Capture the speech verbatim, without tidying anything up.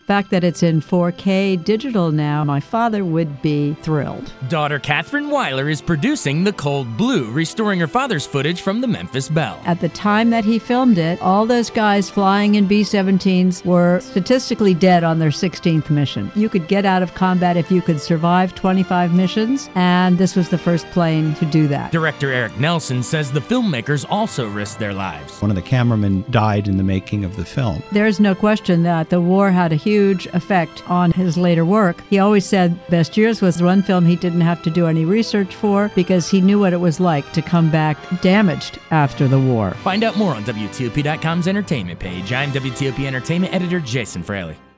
fact that it's in four K digital now, my father would be thrilled. Daughter Catherine Weiler is producing The Cold Blue, restoring her father's footage from the Memphis Belle. At the time that he filmed it, all those guys flying in B seventeens were statistically dead on their sixteenth mission. You could get out of combat if you could survive twenty-five missions, and this was the first plane to do that. Director Eric Nelson says the filmmakers also risked their lives. One of the cameramen died in the making of the film. There's no question that the war had a huge effect on his later work. He always said Best Years was the one film he didn't have to do any research for because he knew what it was like to come back damaged after the war. Find out more on W T O P dot com's entertainment page. I'm W T O P Entertainment editor Jason Fraley.